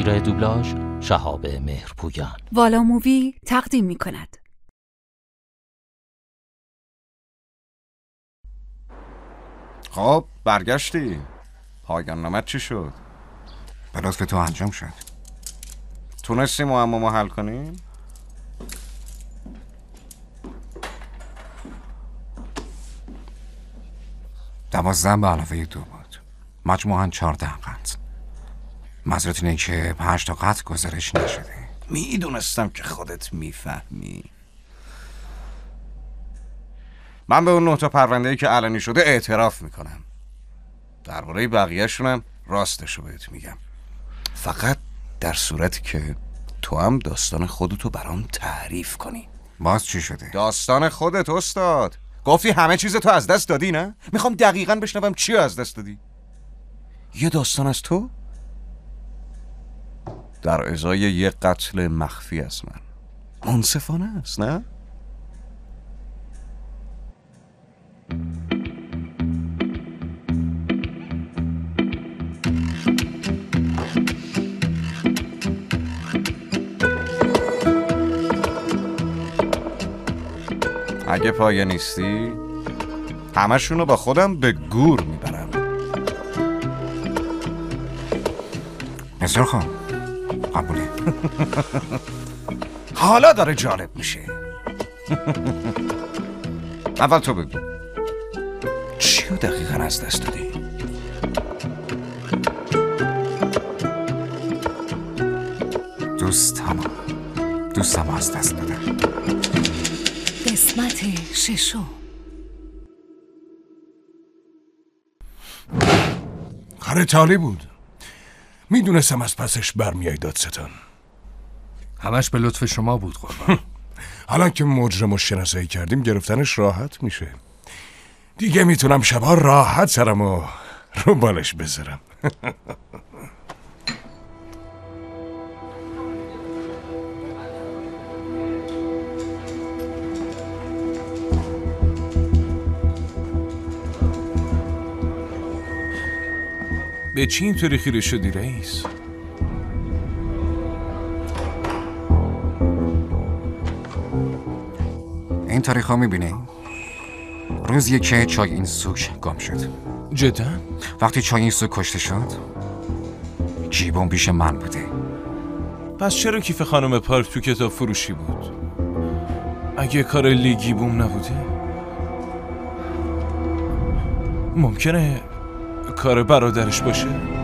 تصویر دوبلاژ شهاب مهرپویان. والا مووی تقدیم می کند. خب برگشتی. پایان نامت چی شد؟ به لطف تو انجام شد. تونستی معمامو حل کنیم؟ دوازده به علاوه 2 بود. مجموعاً 14 قتل. معذرت اینه که 5 تا قتل گزارش نشده. میدونستم که خودت میفهمی. من به اون 9 تا پرونده‌ای که علنی شده اعتراف میکنم. درباره بقیه‌شونم راستشو بهت میگم. فقط در صورتی که تو هم داستان خودتو برام تعریف کنی. باز چی شده؟ داستان خودت استاد. گفتی همه چیز تو از دست دادی نه؟ میخوام دقیقاً بشنوم چی از دست دادی. یه داستان از تو در ازای یه قتل مخفی از من. منصفانه است نه؟ اگه پایه نیستی همشونو با خودم به گور میبرم. بسیار خوب، قبوله. حالا داره جالب میشه. اول تو بگو چیو دقیقاً از دست دادی؟ دوستم از دست دادم. قسمت 6. خرطالی بود. میدونستم از پسش برمیای دادستان. همش به لطف شما بود قربان. حالا که مجرم رو شناسایی کردیم گرفتنش راحت میشه. دیگه میتونم شبا راحت سرمو رو بالش بذارم. به چی اینطوری خیره شدی رئیس؟ این تاریخ ها میبینی؟ روزیه که چای این سوک گم شد. جدا؟ وقتی چای این سوک کشته شد جیبون پیش من بوده. پس چرا کیف خانم پارک تو کتاب فروشی بود؟ اگه کار لیگی بوم نبوده؟ ممکنه کار برادرش باشه؟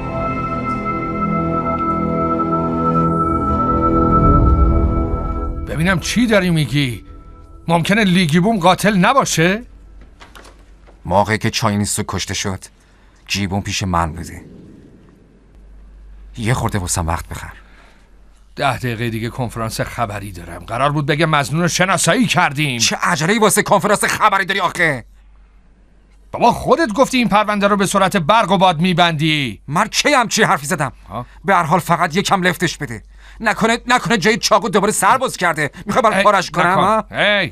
ببینم چی داری میگی؟ ممکنه لیگی بوم قاتل نباشه؟ موقعی که چاینیستو کشته شد جیبون پیش من بوده. یه خورده واسم وقت بخر. 10 دقیقه دیگه کنفرانس خبری دارم. قرار بود بگه مظنون رو شناسایی کردیم. چه عجله‌ای واسه کنفرانس خبری داری آخه؟ بابا خودت گفتی این پرونده رو به سرعت برق و باد میبندی. من کی همچی حرفی زدم؟ به هر حال فقط یکم لفتش بده. نکنه جای چاقو دوباره سر باز کرده. میخوای برای پارش کنم؟ هی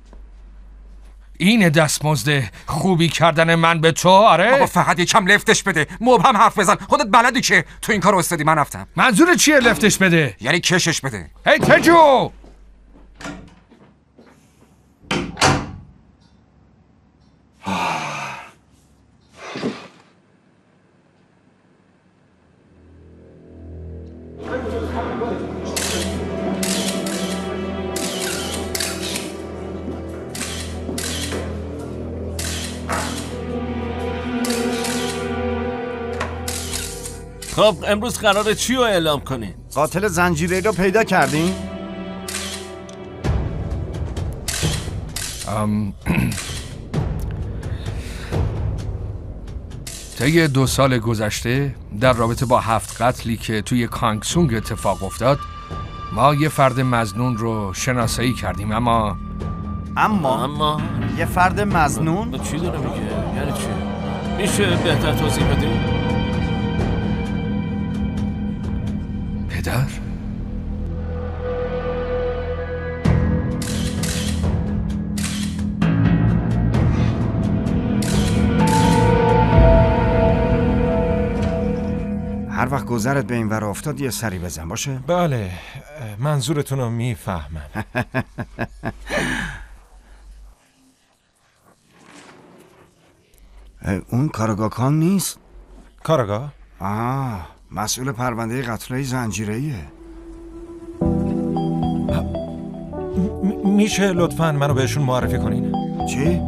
اینه دستمزد خوبی کردن من به تو؟ آره بابا فقط یکم لفتش بده. مبهم حرف بزن. خودت بلدی که تو این کار استادی. من رفتم. منظور چیه لفتش بده؟ یعنی کشش بده. هی تجو خب امروز قراره چی رو اعلام کنین؟ قاتل زنجیره‌ای رو پیدا کردین؟ طی 2 سال گذشته در رابطه با 7 قتلی که توی کانگسونگ اتفاق افتاد ما یه فرد مظنون رو شناسایی کردیم. اما یه فرد مظنون؟ چی داره میگه؟ یعنی چی؟ میشه بهتر توضیح بدی؟ پدر؟ هر وقت گذرت به این ور افتاد یه سری بزن باشه؟ بله، منظورتون رو میفهمم. اون کاراگاه کان نیست؟ کاراگاه؟ مسئول پرونده قتل‌های زنجیره‌ایه. میشه لطفاً منو بهشون معرفی کنین؟ چی؟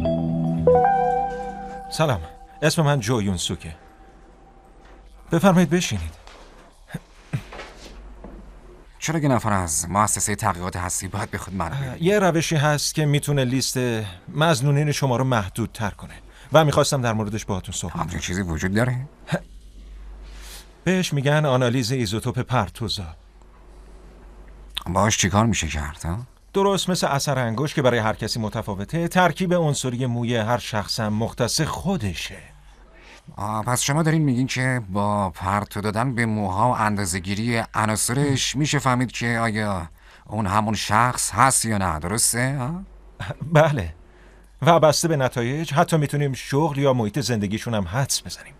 سلام، اسم من جو یون سوکه. بفرمایید بشینید. چرا یه نفر از مؤسسه تحقیقات هستی باید بخواد منو یه روشی هست که میتونه لیست مظنونین شما رو محدودتر کنه و میخواستم در موردش باهاتون صحبت کنم. همچین چیزی وجود داره؟ بهش میگن آنالیز ایزوتوپ پرتوزا. باهاش چیکار میشه کرد؟ درست مثل اثر انگشت که برای هر کسی متفاوته، ترکیب عنصری موی هر شخص هم مختص خودشه. پس شما دارین میگین که با پرتو دادن به موها و اندازه‌گیری عناصرش میشه فهمید که آیا اون همون شخص هست یا نه، درسته؟ بله، و بسته به نتایج حتی میتونیم شغل یا محیط زندگیشون هم حدس بزنیم.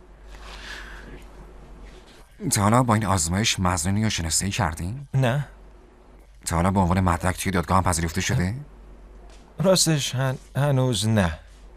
تا حالا با این آزمایش مظنونی رو شناسایی کردین؟ نه. تا حالا به عنوان مدرک توی دادگاه هم پذیرفته شده؟ راستش هنوز نه،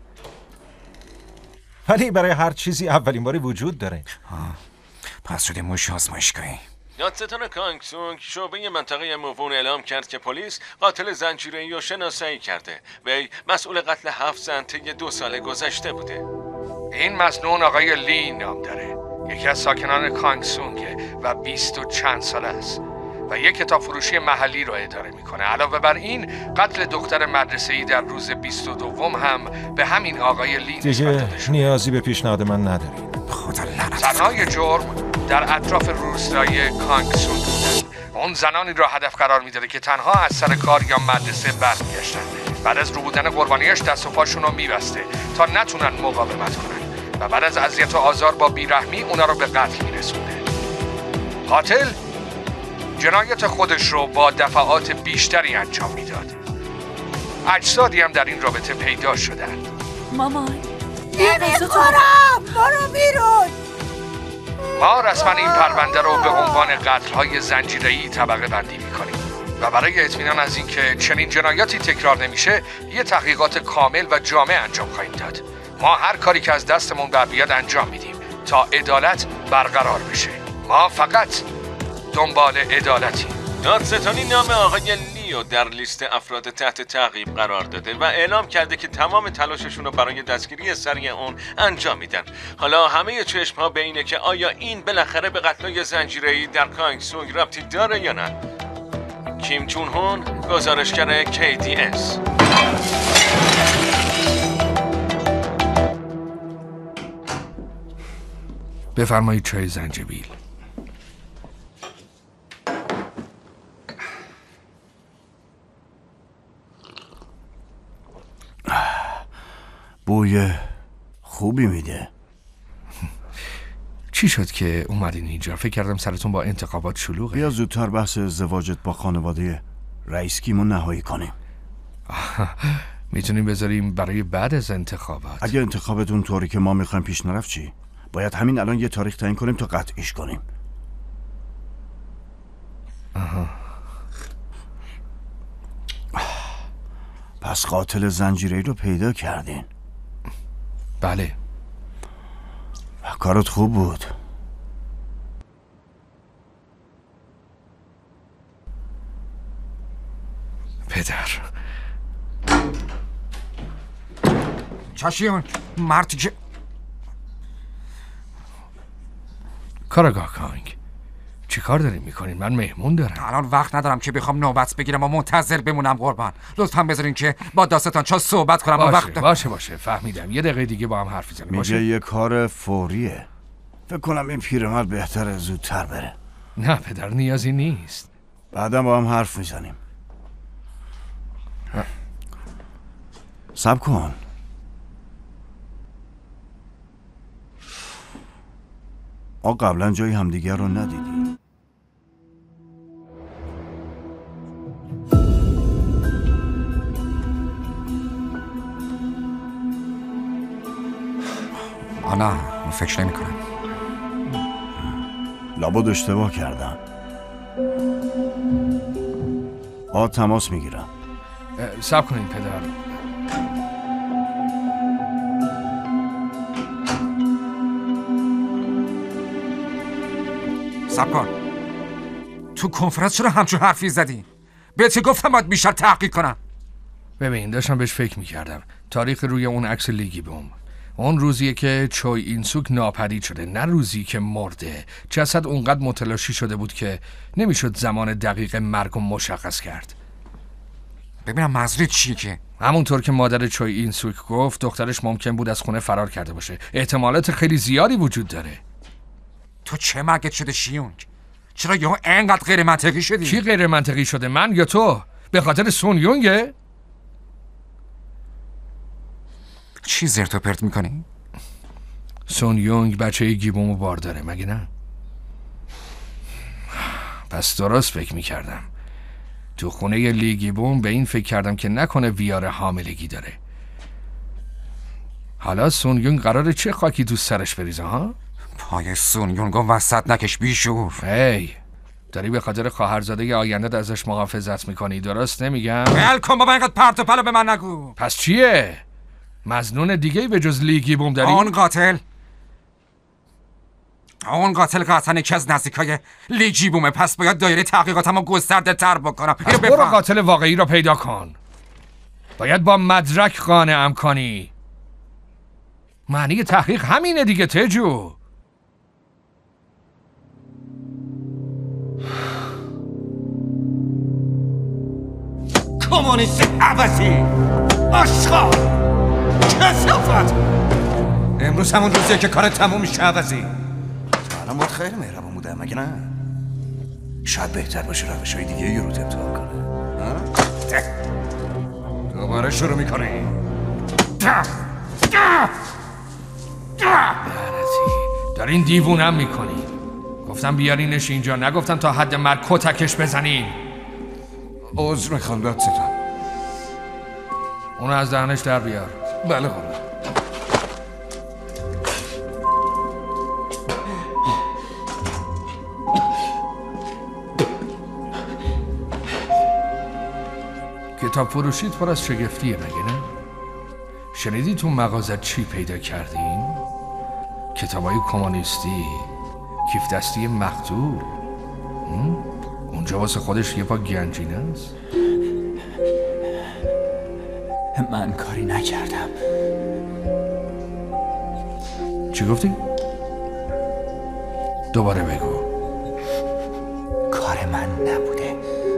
ولی برای هر چیزی اولین باری وجود داره. پس شده موش آزمایشگاهی. دادستان کانگسونگ شعبه منطقه موون اعلام کرد که پلیس قاتل زنجیره‌ای رو شناسایی کرده. وی مسئول قتل 7 زن طی 2 سال گذشته بوده. این مظنون آقای لی نام داره، یکی از ساکنان کانگسونگه و 20 و چند ساله است و یک کتاب فروشی محلی رو اداره میکنه. علاوه بر این قتل دختر مدرسه‌ای در روز 22 هم به همین آقای لی نسبت داده شده. نیازی به پیشنهاد من ندارین. خدا لعنت. زنهای جرم در اطراف روستای کانگسونگ بودن. اون زنانی را هدف قرار میداده که تنها از سر کار یا مدرسه برمیگشتن. بعد از رو بودن قربانیاش دست و پاشون رو میبسته تا نتونن مقاومت کنن و بعد از اذیت و آزار با بیرحمی اونا رو به قتل میرسونده. قاتل جنایت خودش رو با دفعات بیشتری انجام میداد. اجسادی هم در این رابطه پیدا شدن. مامان برو بیرون. ما رسما این پرونده رو به عنوان قتل‌های زنجیره‌ای طبقه بندی می‌کنیم و برای اطمینان از اینکه چنین جنایاتی تکرار نمیشه، یه تحقیقات کامل و جامع انجام خواهیم داد. ما هر کاری که از دستمون برمیاد انجام میدیم تا عدالت برقرار بشه. ما فقط دنبال عدالتی. دادستانی نام آقای لیو در لیست افراد تحت تعقیب قرار داده و اعلام کرده که تمام تلاششون رو برای دستگیری سریع اون انجام میدن. حالا همه چشم‌ها به اینه که آیا این بالاخره به قتل‌های زنجیره‌ای در کانگسونگ ربطی داره یا نه. کیم جون هون، گزارشگر KDS. بفرمایید چای زنجبیل. بوی خوبی میده. چی شد که اومدین اینجا؟ فکر کردم سرتون با انتخابات شلوغه. بیا زودتر بحث ازدواجت با خانواده رئیس کیمو نهایی کنیم. میتونیم بذاریم برای بعد از انتخابات. اگه انتخابتون طوری که ما میخوایم پیش نرفت چی؟ باید همین الان یه تاریخ تعیین کنیم تا قطعیش کنیم. پس قاتل زنجیره‌ای رو پیدا کردین؟ بله. کارت خوب بود. پدر چشیون مردی که کاراگاه کانگ، چی کار دارین میکنین؟ من مهمون دارم. الان وقت ندارم که بخوام نوبت بگیرم و منتظر بمونم قربان. لطفاً بذارین که با داستان چا صحبت کنم. باشه فهمیدم. یه دقیقه دیگه با هم حرف بزنیم. میگه یه کار فوریه. فکر کنم این پیرمرد بهتره زودتر بره. نه پدر، نیازی نیست. بعدا با هم حرف میزنیم. صبر کن. قبلا جای همدیگر رو ندیدی؟ نه فکر نمی کنم. لابد اشتباه کردم. با تماس میگیرم. صبر کنین پدر. صبر کن. تو کنفرانس چرا همچون حرفی زدی؟ بهت گفتم باید بیشتر تحقیق کنم. ببین داشتم بهش فکر میکردم. تاریخ روی اون عکس لیگی بوم، اون روزیه که چوی اینسوک ناپدید شده، نه روزی که مرده. جسد اونقدر متلاشی شده بود که نمیشد زمان دقیق مرگ مشخص کرد. ببینم منظورت چیه که؟ همونطور که مادر چوی اینسوک گفت دخترش ممکن بود از خونه فرار کرده باشه. احتمالات خیلی زیادی وجود داره. تو چه مرگت شده شیونگ؟ چرا یهو انقدر غیر منطقی شدی؟ کی غیر منطقی شده، من یا تو؟ به خاطر سون یونگه؟ چی زرت و پرت میکنی؟ سون یونگ بچه گیبومو بار داره مگه نه؟ پس درست فکر میکردم. تو خونه لی گیبوم به این فکر کردم که نکنه ویار حاملگی داره. حالا سون یونگ قراره چه خاکی تو سرش بریزه ها؟ پای سون یونگو وسط نکش بیشور. هی داری به خاطر خواهرزاده آینده ازش محافظت میکنی، درست نمیگم؟ ول کن بابا، اینقدر پرت و پلا به من نگو. پس چیه؟ مظنون دیگه به جز لی گیبوم داری؟ اون قاتل قطعا یکی از نزدیکای لی گیبومه. پس باید دایره تحقیقاتمو گسترده تر بکنم. برو قاتل واقعی رو پیدا کن. باید با مدرک قانعم کنی. معنی تحقیق همینه دیگه تجو. کمونیست عباسی آشغال کثافت. امروز همون روزیه که کار تموم میشه عباسی. الان باید خیلی مهربون بودم مگه نه؟ شاید بهتر باشه روش‌های دیگه یه رو امتحان کنه. دوباره شروع میکنی. دارین دیوونم میکنی. گفتم بیارینش اینجا، نگفتم تا حد مرگ کتکش بزنین. عذر میخوام دادستان. اونو از دهنش در بیار. بله قربان. کتاب فروشیت پر از شگفتیه مگه نه؟ شنیدی تو مغازت چی پیدا کردین؟ کتابای کمونیستی، کیف دستی مقتول. اونجا واسه خودش یه پا گنجینه است. من کاری نکردم. چی گفتی؟ دوباره بگو. کار من نبوده.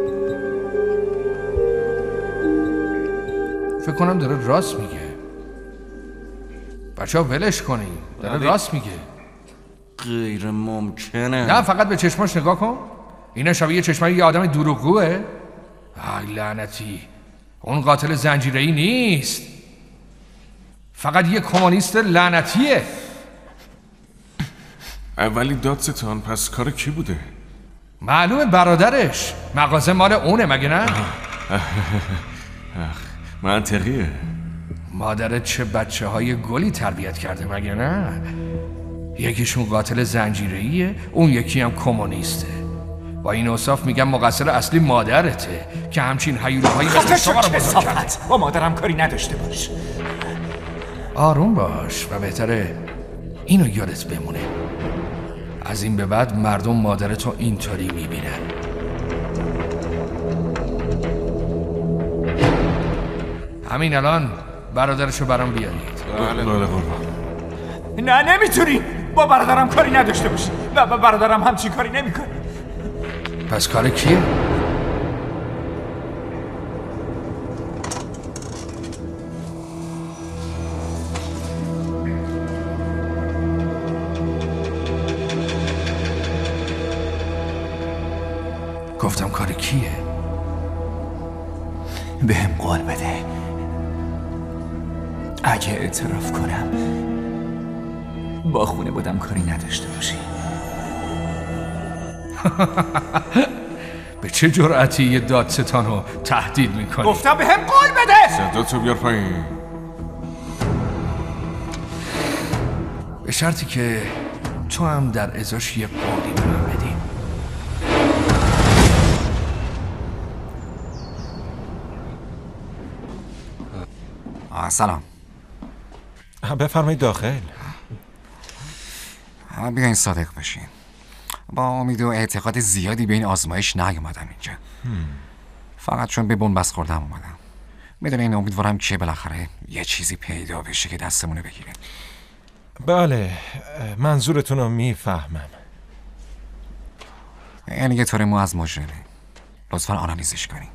فکر کنم داره راست میگه. بچه ها ولش کنیم. داره راست میگه. غیر ممکنه. نه فقط به چشماش نگاه کن. اینا شبیه چشمای یه آدم دروغگوه. آی لعنتی. اون قاتل زنجیره‌ای نیست. فقط یه کمونیست لعنتیه. اولی دادستان، پس کار کی بوده؟ معلومه برادرش. مغازه مال اونه مگه نه؟ منطقیه. مادرت چه بچه های گلی تربیت کرده مگه نه؟ یکیشون قاتل زنجیره‌ایه، اون یکی هم کمونیسته. با این اوصاف میگم مقصر اصلی مادرته که همچین هیولاهایی مثل شما رو بزرگ کرده. با مادرم کاری نداشته باش. آروم باش و بهتره اینو یادت بمونه. از این به بعد مردم مادرتو اینطوری میبینن. همین الان برادرشو برام بیارید. بله قربان. نه نمیتونی. با برادرم کاری نداشته باشی. و برادرم همچین کاری نمیکنه. پس کار کیه؟ گفتم کار کیه؟ بهم قول بده اگه اعتراف کنم با خونه بودم کاری نداشته باشی. به چه جرأتی یه دادستانو تهدید میکنی؟ گفتم بهم قول بده. صداتو بیار پایین. به شرطی که تو هم در ازاش یه قولی به من بدی. سلام. بفرمایید داخل. بیاین صادق باشین. با امید و اعتقاد زیادی به این آزمایش نیومدم اینجا. فقط چون به بنبست خوردم اومدم. میدونین امیدوارم که بالاخره یه چیزی پیدا بشه که دستمونه بگیره. بله، منظورتون رو میفهمم. یعنی یه طور مو از مجرمه. لطفا آنالیزش کنین.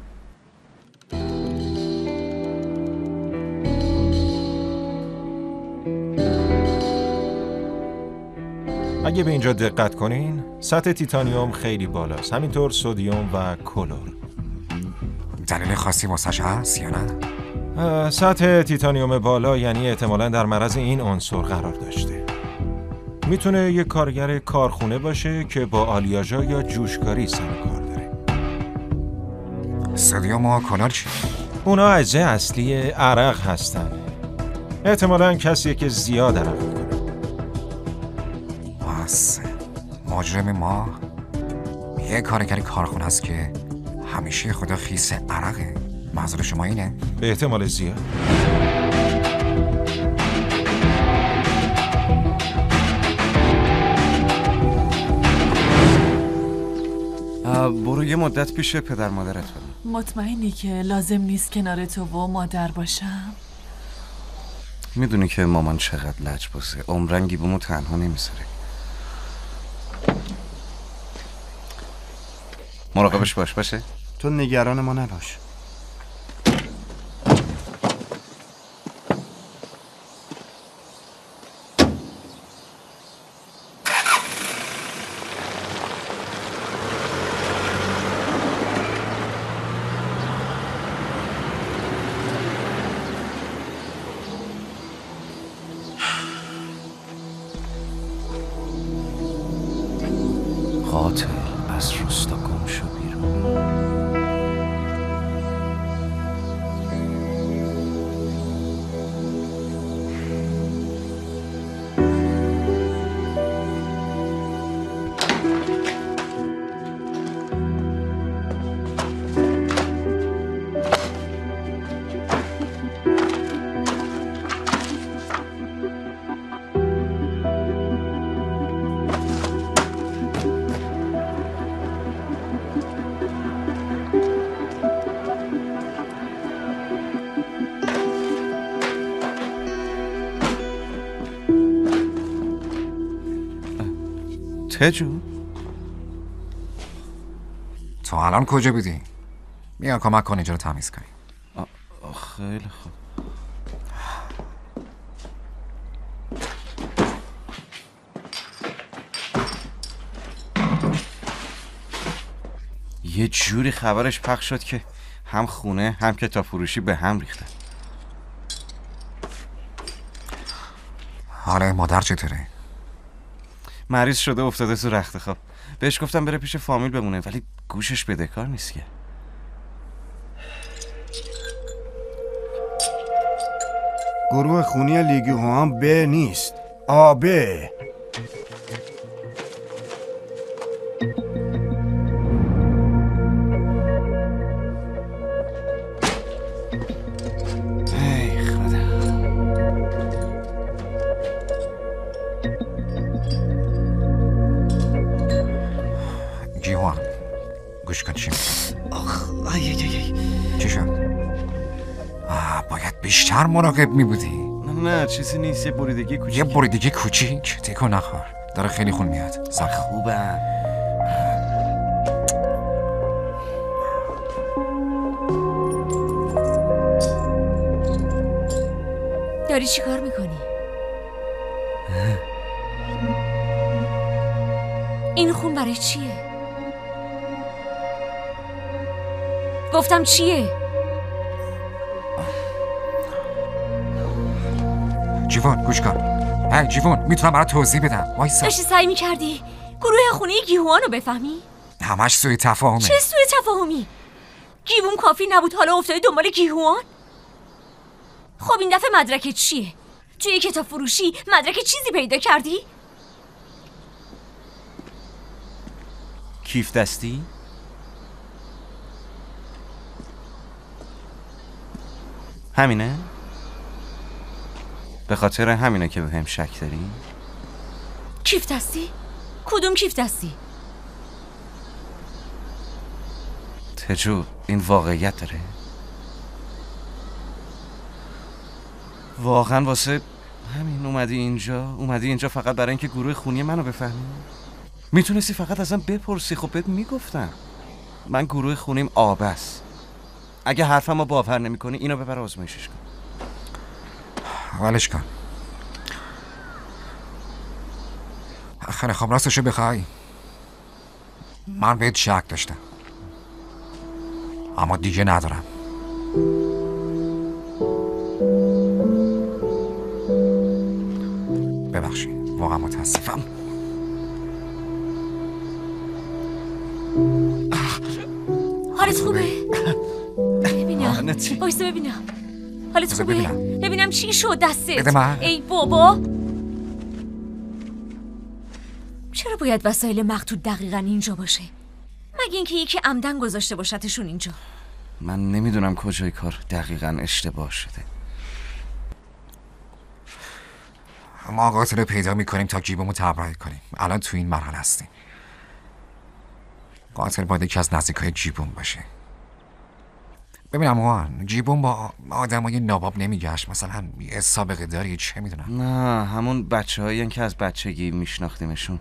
اگه به اینجا دقت کنین، سطح تیتانیوم خیلی بالاست، همینطور سدیم و کلور. دلیل خاصی واسش هست یا نه؟ سطح تیتانیوم بالا یعنی احتمالاً در معرض این عنصر قرار داشته. میتونه یه کارگر کارخونه باشه که با آلیاژا یا جوشکاری سر کار داره. سدیم و کلور چی؟ اونا اجزای اصلی عرق هستن. احتمالاً کسیه که زیاد عرق میکنه. پس مجرم ما یه کارگر کارخونه است که همیشه خدا خیس عرقه. منظور شما اینه؟ به احتمال زیاد. برو یه مدت پیش پدر مادرت برم. مطمئنی که لازم نیست کنار تو و مادر باشم؟ میدونی که مامان چقدر لجبازه، عمرن گیبومو تنها نمیذاره. مراقبش باشه. تو نگران ما نباش. قاتل از روستا گم شو بیرون. تجو؟ تو الان کجا بودی؟ بیا کمک کن اینجا رو تمیز کنی. خیلی خوب. یه جوری خبرش پخش شد که هم خونه هم کتاب فروشی به هم ریختن. حالا مادر چطوره؟ مریض شده افتاده تو رخت خواب. بهش گفتم بره پیش فامیل بمونه ولی گوشش بدهکار نیست که. گروه خونی لیگیوها هم ب نیست، آبه. ای خدا. جیوان گوش کن چی چی شد؟ باید بیشتر مراقب می بودی. نه چیزی نیست، یه بریدگی کوچیک. یه بریدگی کوچیک؟ تکو نخور، داره خیلی خون میاد. خوبم. داری چی کار میکنی؟ این خون برای چیه؟ گفتم چیه؟ جیوان گوش کن. هی جیوان میتونم برات توضیح بدم. وایسا. داشتی سعی میکردی گروه خونه گیهوان رو بفهمی؟ همش سوء تفاهمه. چه سوء تفاهمی؟ گیبوم کافی نبود حالا افتادی دنبال گیهوان؟ خب این دفعه مدرکت چیه؟ توی کتاب فروشی مدرک چیزی پیدا کردی؟ کیف دستی؟ همینه؟ به خاطر همینه که به هم شک داری؟ کیف دستی؟ کدوم کیف دستی؟ تجو این واقعیت داره؟ واقعا واسه همین اومدی اینجا فقط برای اینکه گروه خونی منو بفهمی؟ میتونستی فقط ازم بپرسی، خب بهت میگفتم من گروه خونیم آب است. اگه حرفمو باور نمیکنی اینو ببر آزمایشش کن. ولش کن. خیلی خب راستشو بخوای من بهت شک داشتم اما دیگه ندارم. ببخشید واقعا متاسفم. حالت خوبه؟ ببینم بایسته ببینم حالت خوبه؟ ببینم چی شد دستت؟ بده من. ای بابا چرا باید وسایل مقتول دقیقا اینجا باشه؟ مگه اینکه یکی عمدن گذاشته باشتشون اینجا؟ من نمیدونم کجای کار دقیقا اشتباه شده. ما قاتل پیدا میکنیم تا جیبمو تبرئه کنیم. الان تو این مرحله هستیم. قاتل باید یکی از نزدیکای جیبون باشه. ببینم موان جیبون با آدمای ناباب نمیگشت، مثلا یه سابقه داری چه میدونم. نه همون بچه هایی که از بچگی میشناختیمشون.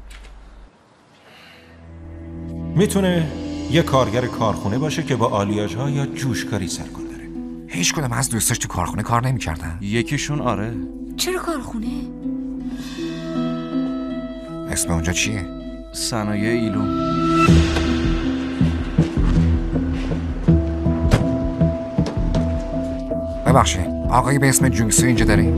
میتونه یه کارگر کارخونه باشه که با آلیاژها یا جوشکاری سرکار داره. هیچ کدوم از دوستاش تو کارخونه کار نمیکردن؟ یکیشون آره. چرا کارخونه؟ اسم اونجا چیه؟ صنایع ایلوم. ببخشید آقایی به اسم جونگسو اینجا داری؟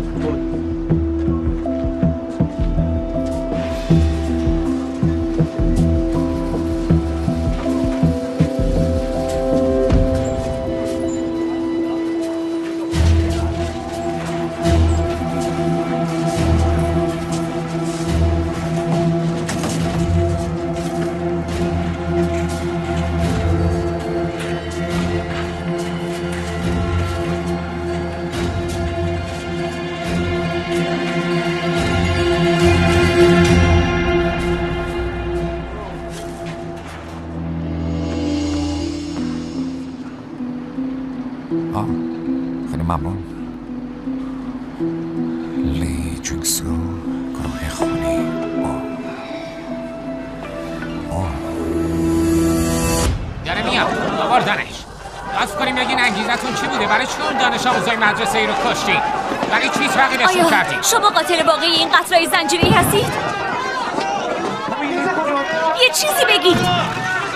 خیلی ممنون. لی جونگسو گروه خونی. داره میاد آوردنش. راست کنیم بگین انگیزتون چی بوده؟ برای چی اون دانش آموزای مدرسه ای رو کشتین؟ برای چی تغییرشون کردین؟ شما قاتل واقعی این قتلای زنجیره‌ای هستید؟ یه چیزی بگید.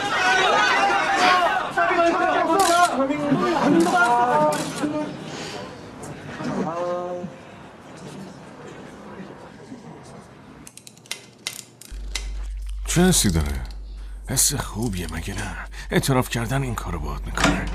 چه حسی داره؟ حس خوبیه مگه نه؟ اعتراف کردن این کارو باهات میکنه.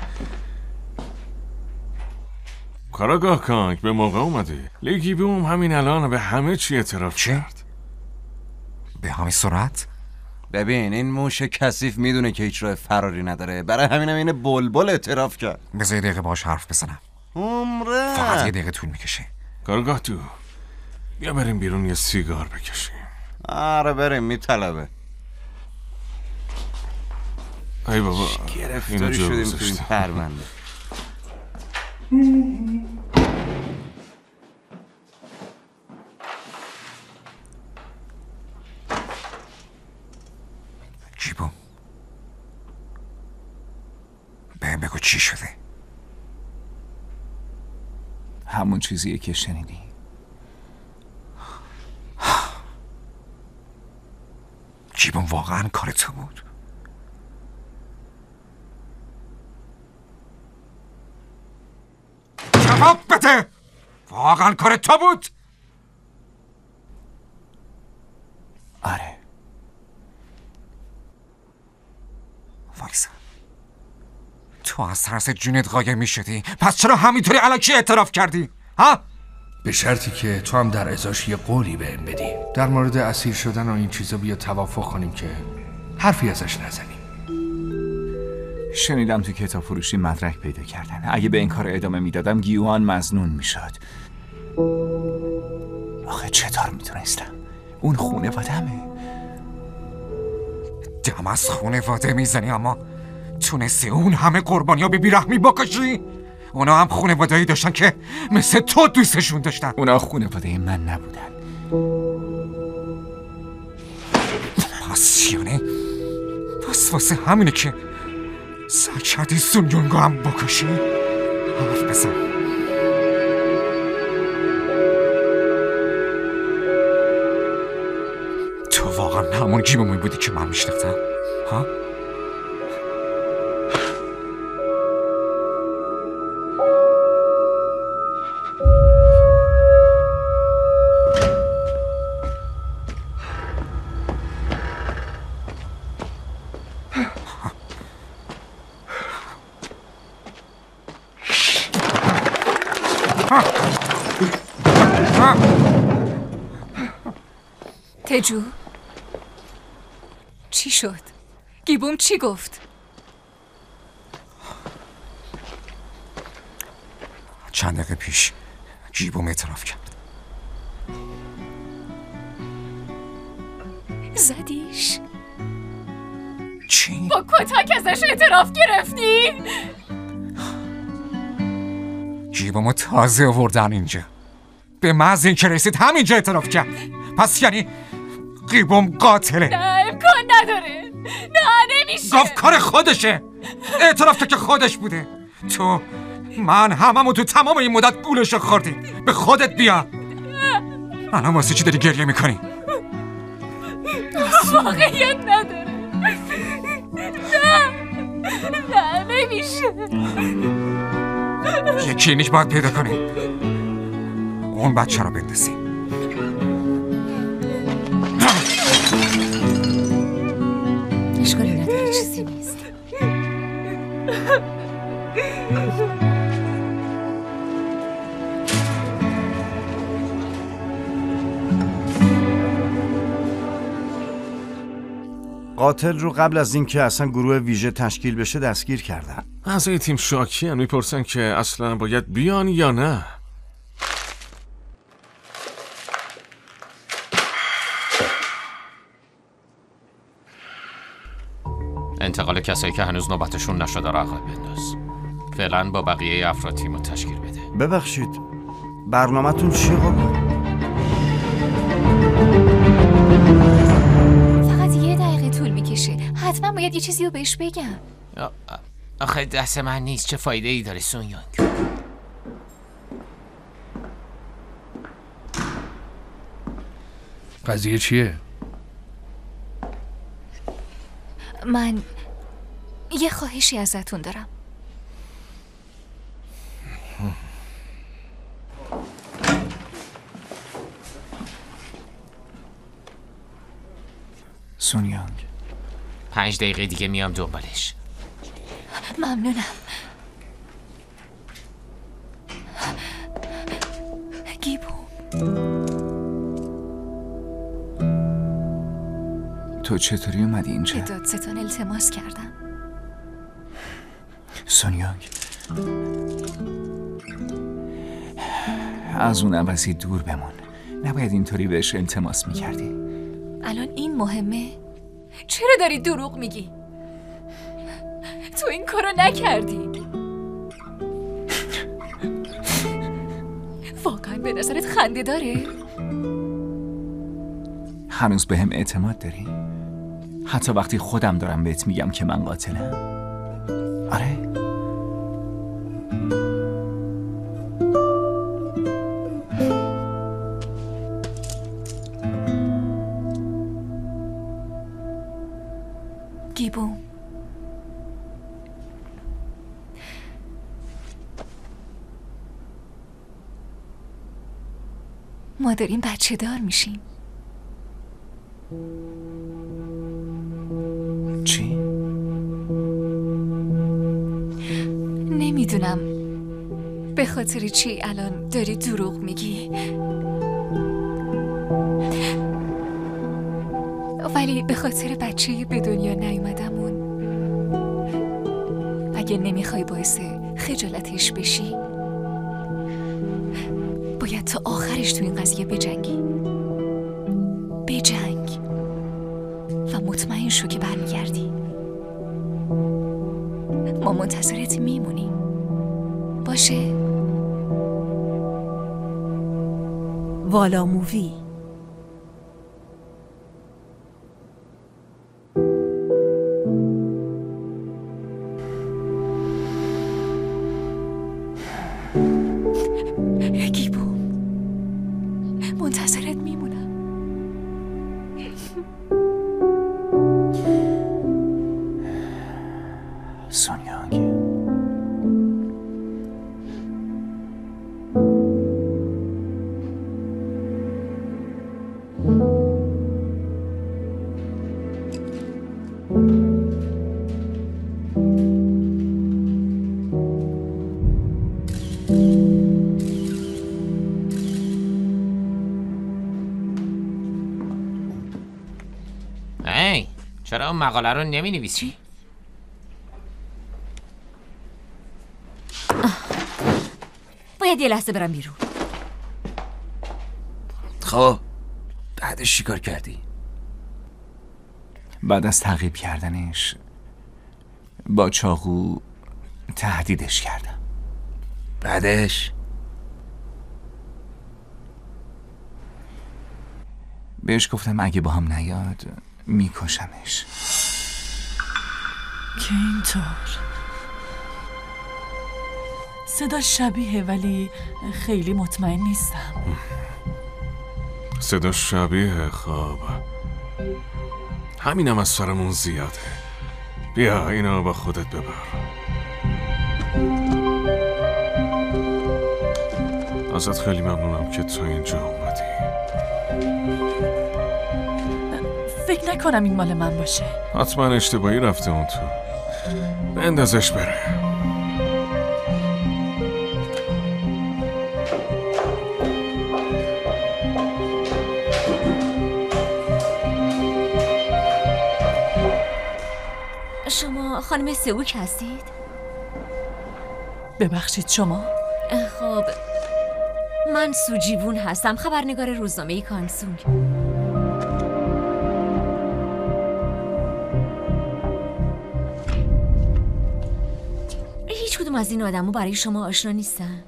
کاراگاه کانگ به موقع اومده. لیگی بوم همین الان به همه چی اعتراف کرد. به همین سرعت؟ ببین این موش کثیف میدونه که هیچ راه فراری نداره، برای همینم این بلبل اعتراف کرد. بذار یه دقیقه باهاش حرف بزنم. عمره فقط یه دقیقه طول میکشه. کارگاه تو بیا بریم بیرون یه سیگار بکشیم. آره بریم میطلبه. ای بابا گرفتاری شدیم تو این پرونده. جیبو بهم بگو چی شده؟ همون چیزیه که شنیدی. جیبون واقعا کار تو بود؟ جواب بده! واقعا کار تو بود؟ آره. وایسا تو از ترس جونت قایم می شدی، پس چرا همینطوری الکی اعتراف کردی؟ ها؟ به شرطی که تو هم در ازاش یه قولی بهم بدی در مورد اسیر شدن و این چیزا. بیا توافق کنیم که حرفی ازش نزنیم. شنیدم تو کتاب فروشی مدرک پیدا کردن. اگه به این کار ادامه میدادم گیوان مظنون میشد. آخه چطور میتونستم؟ اون خونوادمه. دم از خونواده میزنی اما تونستی اون همه قربانی ها به بیرحمی بکشی؟ اونا هم خونواده‌ای داشتن که مثل تو دوستشون داشتن. اونا خونواده من نبودن. پس واسه همینه که سعی کردی سون یونگو هم بکشی؟ حرف بزن. تو واقعا همون گیبومی بودی که من میشناختم؟ ها؟ تجو چی شد؟ گیبوم چی گفت؟ چند دقیقه پیش گیبوم اعتراف کرد. زدیش؟ چی؟ با کتک ازش اعتراف گرفتی؟ گیبومو تازه آوردن اینجا. به محض اینکه رسید همینجا اعتراف کرد. پس یعنی گیبوم قاتله؟ نه امکان نداره. نه نمیشه. گفت کار خودشه. اعتراف که خودش بوده. تو من هممون تو تمام این مدت گولشو خوردیم. به خودت بیا. الان واسه چی داری گریه میکنی؟ واقعیت نداره. نه نمیشه. یکی نیش باید پیدا کنی. اون بچه رو بندازی. اشکالی نداره، چیزی نیست. قاتل رو قبل از اینکه اصلا گروه ویژه تشکیل بشه دستگیر کردن. اعضای تیم شاکی هم میپرسن که اصلا باید بیان یا نه. انتقال کسایی که هنوز نوبتشون نشده را عقب بنداز. فعلا با بقیه افراد تیمو تشکیل بده. ببخشید برنامه‌تون چیه قربان؟ فقط 1 دقیقه طول میکشه. حتما باید یه چیزی رو بهش بگم. آخه دست من نیست. چه فایده ای داره سون یونگ؟ قضیه چیه؟ من یه خواهشی ازتون دارم. سون یونگ 5 دقیقه دیگه میام دنبالش. ممنونم. گیبوم تو چطوری اومدی اینجا؟ به دادستان التماس کردم. سون یونگ از اون عوضی دور بمون. نباید اینطوری بهش التماس میکردی. الان این مهمه؟ چرا داری دروغ میگی؟ تو این کارو نکردی. واقعا به نظرت خنده داره؟ هنوز به هم اعتماد داری؟ حتی وقتی خودم دارم بهت میگم که من قاتلم؟ آره؟ گیبوم ما داریم بچه دار میشیم. چی؟ نمیدونم به خاطر چی الان داری دروغ میگی، ولی به خاطر بچه به دنیا نیومدمون اگه نمیخوای باعث خجالتش بشی باید تا آخرش تو این قضیه بجنگی. بجنگ و مطمئن شو که برمیگردی. ما منتظرت میمونیم. باشه؟ والا مووی. گیبو منتظرت میمونم. سونیانگ ای چرا اون مقاله رو نمی نویسی؟ باید یه لحظه برم بیرون. خب بعدش چی کار کردی؟ بعد از تعقیب کردنش با چاقو تهدیدش کردم. بعدش بهش گفتم اگه با هم نیاد میکشمش. که اینطور صدا شبیه ولی خیلی مطمئن نیستم. صدا شبیه خواب. همینم از سرمون زیاده. بیا اینو با خودت ببر. ازت خیلی ممنونم که تا اینجا اومدی. فکر نکنم این مال من باشه. حتما اشتباهی رفته اون تو. بندازش بره. شما خانم سئوک هستید؟ ببخشید شما؟ خب من سوجیوون هستم، خبرنگار روزنامه کانگسونگ. هیچ کدوم از این آدمو برای شما آشنا نیستن؟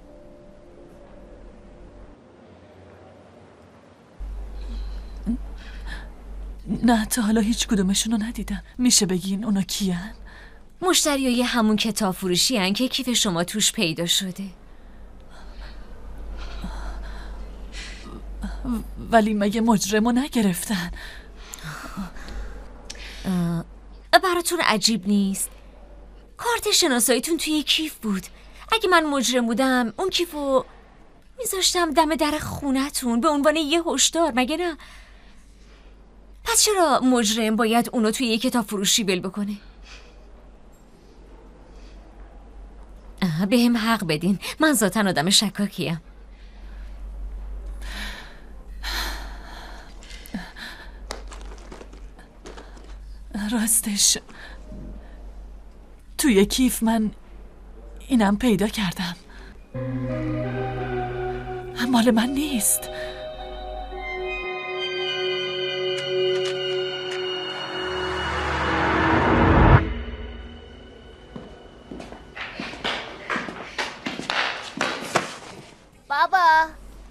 نه تا حالا هیچ کدومشون رو ندیدم. میشه بگین اونا کیان؟ مشتریای همون کتاب فروشی هن که کیف شما توش پیدا شده. ولی مگه مجرمو نگرفتن؟ براتون عجیب نیست؟ کارت شناساییتون توی کیف بود. اگه من مجرم بودم اون کیفو میذاشتم دم در خونتون به عنوان یه هشدار، مگه نه؟ پس چرا مجرم باید اونو توی یه کتاب فروشی ول بکنه؟ به هم حق بدین، من ذاتاً آدم شکاکیم. راستش توی کیف من اینم پیدا کردم. مال من نیست. بابا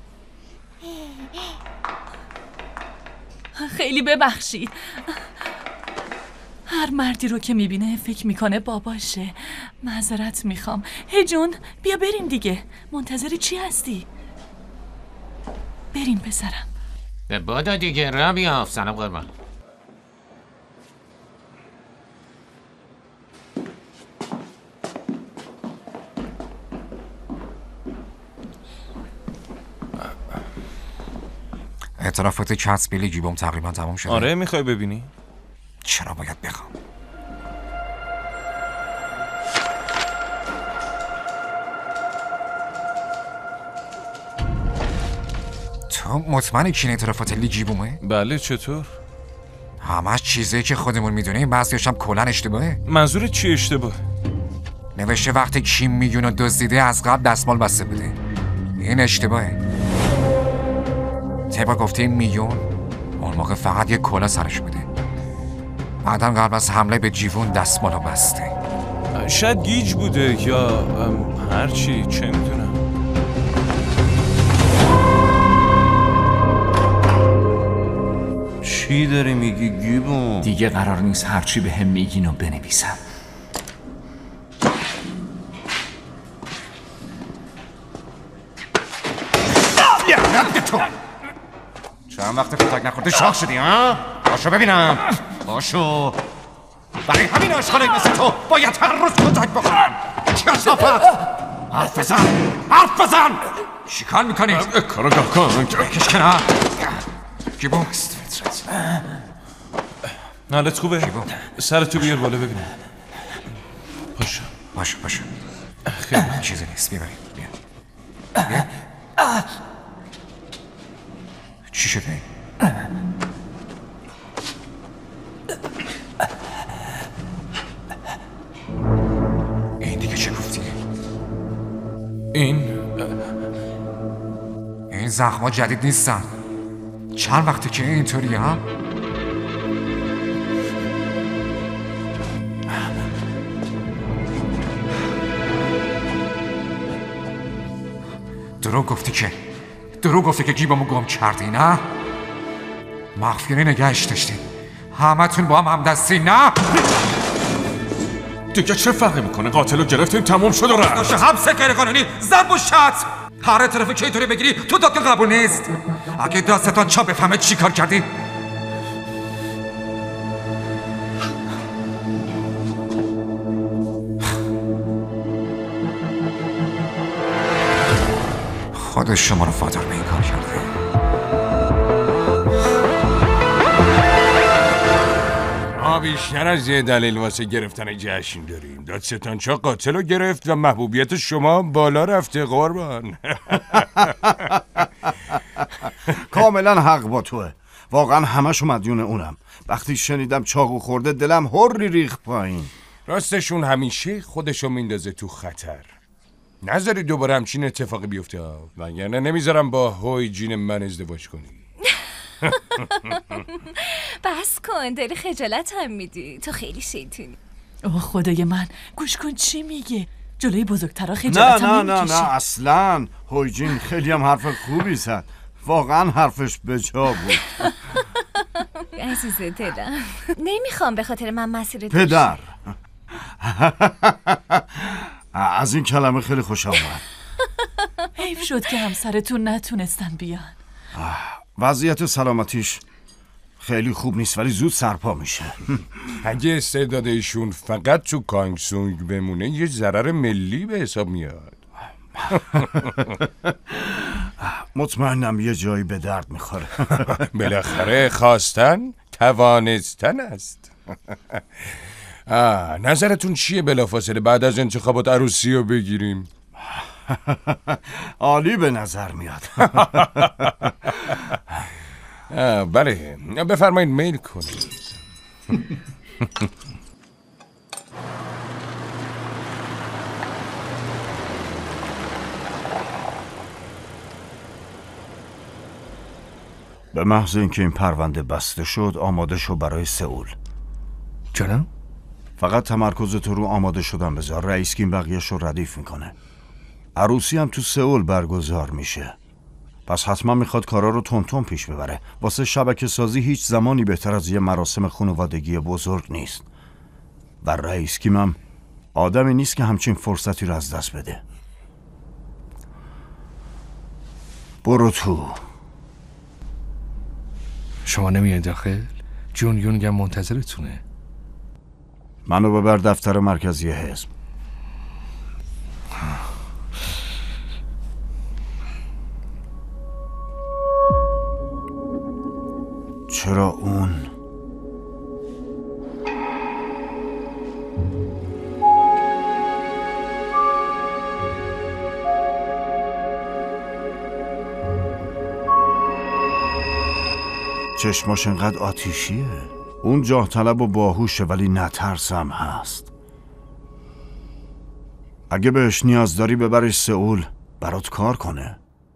خیلی ببخشید. هر مردی رو که میبینه فکر میکنه باباشه. معذرت میخوام. هی جون بیا بریم دیگه. منتظر چی هستی؟ بریم پسرم. بادا دیگه را بیا. سلام قربان. اعترافات چسبیلی گیبوم تقریبا تمام شده. آره میخوای ببینی؟ چرا باید بخوام؟ تو مطمئنی که این اعترافات لیگیبومه؟ بله. چطور؟ همش چیزی که خودمون میدونیم، بعضیش هم کلاً اشتباهه. منظور چی اشتباه؟ نوشته وقتی کیم میلیون رو دزدیده از قبل دستمال بسته بوده. این اشتباهه. طبق گفته میلیون اون موقع فقط یک کلاه سرش بوده. بعداً قبل از حمله به جیوون دستمالو بسته. شاید گیج بوده یا هرچی، چه میدونم. چی داری میگی گیبون؟ دیگه قرار نیست هرچی به هم میگین و بنویسم. چند وقت کتک نخورده شاق شدی ها؟ باشو ببینم. باشو. برای همین آشخاله مثل تو باید هر روز کتک بخورم. کسافت. حرف بزن. چیکار میکنی؟ کارگاه کن. بکش کنار. گیبون. حالت خوبه؟ سرتو بیار بالا ببینم. پاشو. خیلی چیزی نیست، بیبریم. بیا. چی شده؟ این دیگه چه گفتی؟ این زخم‌ها جدید نیستن. چند وقته که اینطوری ها؟ دروغ گفتی که گیبامو گم کردی، نه؟ مخفیانه نگهش داشتی. همتون با هم همدستی، نه؟ دیگه چه فرقی میکنه؟ قاتلو گرفتیم تموم شد و رفت. داشته حبس غیر قانونی ضرب و شتم. هر اعترافی که اینطوری بگیری تو دادگاه قبول نیست. اگه داستان چا بفهمه چی کار کردی؟ خودش شما رو وادار به این کار کرده. ما بیشتر از یه دلیل واسه گرفتن جشن داریم. دادستان چا قاتل رو گرفت و محبوبیت شما بالا رفته قربان. کاملا حق با توه. واقعا همشو مدیون اونم. وقتی شنیدم چاقو خورده دلم هری ریخت پایین. راستشون همیشه خودشو میندازه تو خطر. نذاری دوباره همچین اتفاقی بیفته، وگرنه نمیذارم با هوی جین من ازدواج کنی. بس کن، داری خجالت هم میدی. تو خیلی شیطونی. اوه خدای من، گوش کن چی میگه. جلوی بزرگترا خجالت هم نمیکشی. نه اصلا. هوی جین خیلی هم حرف خوبی زد. واقعا حرفش به جا بود. عزیز دلم، نمیخوام به خاطر من مسیر پدر. از این کلمه خیلی خوشم اومد. حیف شد که همسرتون نتونستن بیان. وضعیت سلامتیش خیلی خوب نیست ولی زود سرپا میشه. اگه استعداد ایشون فقط تو کانگسونگ بمونه یه ضرر ملی به حساب میاد. مطمئنم یه جایی به درد میخوره. بالاخره خواستن توانستن است. نظرتون چیه بلافاصله بعد از انتخابات عروسی رو بگیریم؟ عالی به نظر میاد. بله بفرمایید میل کنید. به محض اینکه این پرونده بسته شد آماده شو برای سئول. جانم؟ فقط تمرکز تو رو آماده شدن بذار. رئیس کیم بقیه‌ش رو ردیف میکنه. عروسی هم تو سئول برگزار میشه. پس حتما میخواد کارا رو تون پیش ببره. واسه شبکه سازی هیچ زمانی بهتر از یه مراسم خانوادگی بزرگ نیست. و رئیس کیم هم آدمی نیست که همچین فرصتی رو از دست بده. برو تو. شما نمیاد داخل؟ جون یونگ هم منتظرتونه. منو ببر دفتر مرکزی حزب. چرا اون؟ چشماش انقدر آتیشیه. اون جاه طلب و باهوشه ولی نترسم هست. اگه بهش نیاز داری ببرش سئول برات کار کنه.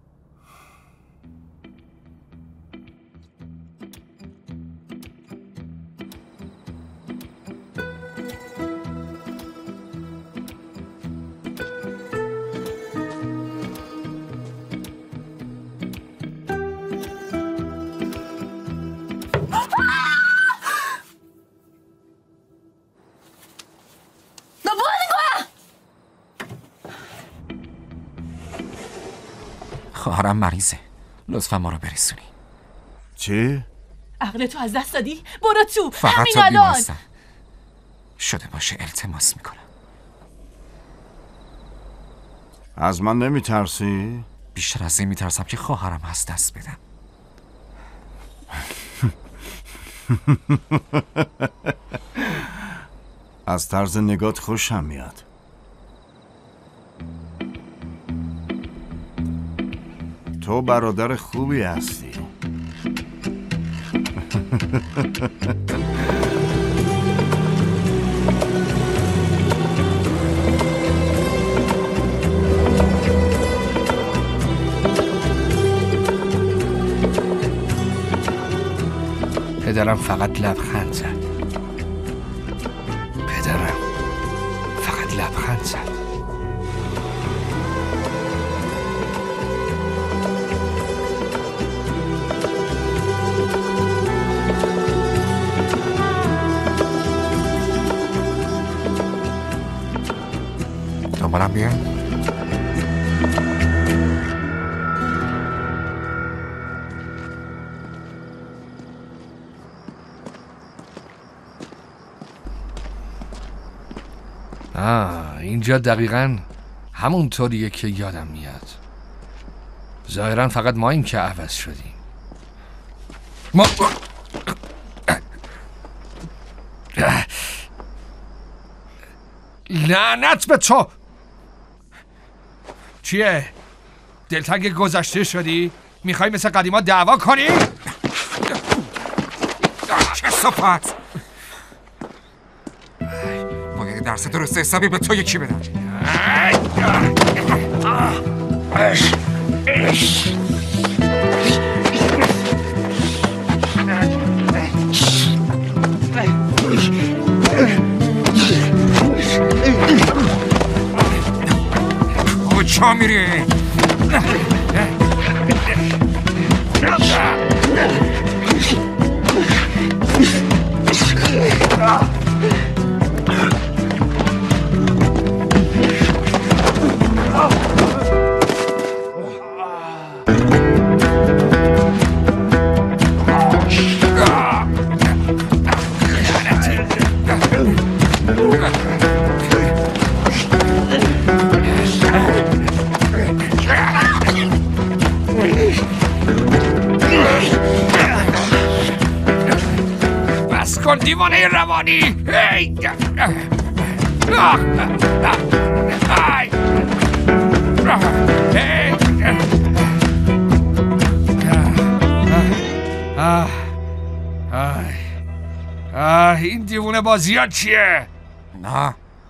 خواهرم مریضه. لطفا ما رو برسونی. چی؟ عقل تو از دست دادی؟ برو تو. فقط همین تا الان. بیمارستان شده باشه التماس میکنم. از من نمیترسی؟ بیشتر از این میترسم که خواهرم از دست بدم. از طرز نگات خوشم میاد. تو برادر خوبی هستی. پدرم فقط لبخند زد. پدرم فقط لبخند زد. دنبالم بیا. اینجا دقیقاً همون طوریه که یادم میاد. ظاهراً فقط ما این که عوض شدیم. ما لعنت به تو. چیه؟ دلتنگ گذشته شدی؟ میخوای مثل قدیما دعوا کنی؟ کثافت. باید درس درست حسابی به تو یکی بدم. کجا میری؟ بس کن دیوانه روانی. این دیوونه بازیات چیه؟ نه.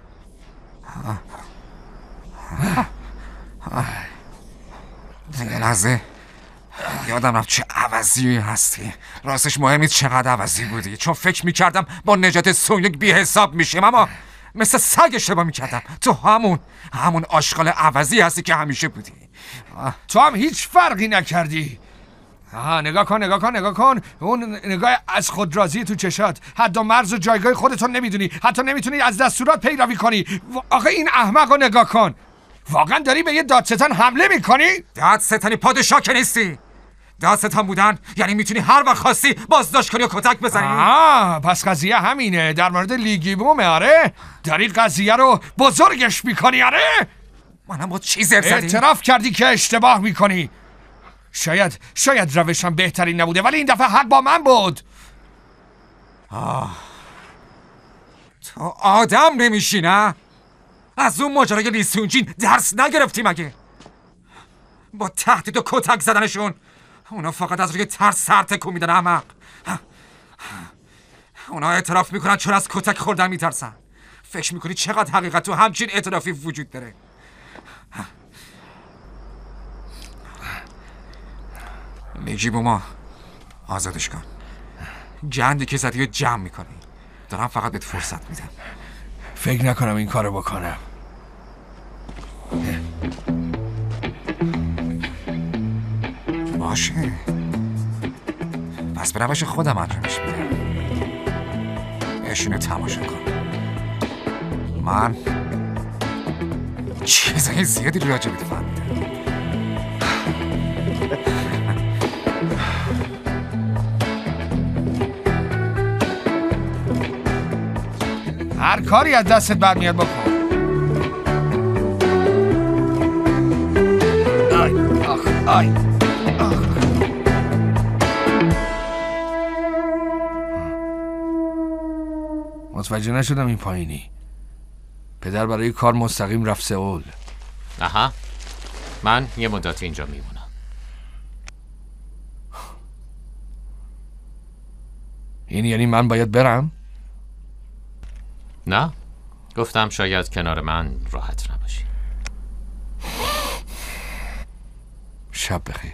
یه لحظه یادم رفت چه عوضی هستی. راستش مهم نیست چقدر عوضی بودی، چون فکر میکردم با نجات سونیک بی حساب میشیم، اما مثل سگ اشتباه میکردم. تو همون آشغال عوضی هستی که همیشه بودی. تو هم هیچ فرقی نکردی. نگاه کن اون نگاه از خود راضی تو چشات. حد و مرز و جایگاه خودتون نمیدونی، حتی نمیتونی از دستورات پیروی کنی. آخه این احمق رو نگاه کن. واقعا داری به یه دادستان حمله میکنی؟ دادستانی پادشاه که نیستی. دادستان بودن یعنی میتونی هر وقت خواستی بازداشت کنی و کتک بزنی. پس قضیه همینه. در مورد لیگیبومه. آره داری قضیه رو بزرگش میکنی. آره منم با چی زر زدی؟ اعتراف کردی که اشتباه میکنی. شاید روشم بهترین نبوده، ولی این دفعه حق با من بود. تو آدم نمیشی نه؟ از اون ماجرای لیسونجین درس نگرفتی مگه؟ با تهدید و کتک زدنشون اونا فقط از روی ترس سر تکون میدن. احمق. اونا اعتراف میکنن چون از کتک خوردن میترسن. فکر میکنی چقدر حقیقت تو همچین اعترافی وجود داره؟ نجیبوما آزادش کن. گندی که زدی رو جمع میکنی. دارم فقط بهت فرصت میدم. فکر نکنم این کارو بکنم. باشه، پس به روش خودم انجامش میدم. بشینو تماشا کن. من چیزای زیادی راجع بهت فهمیدم. هر کاری از دستت برمیاد بکن. آی متوجه نشدم این پایینی. پدر برای کار مستقیم رفت سئول. آها، من یه مدت اینجا میمونم. این یعنی من باید برم؟ نه، گفتم شاید کنار من راحت نباشی. شب بخیر.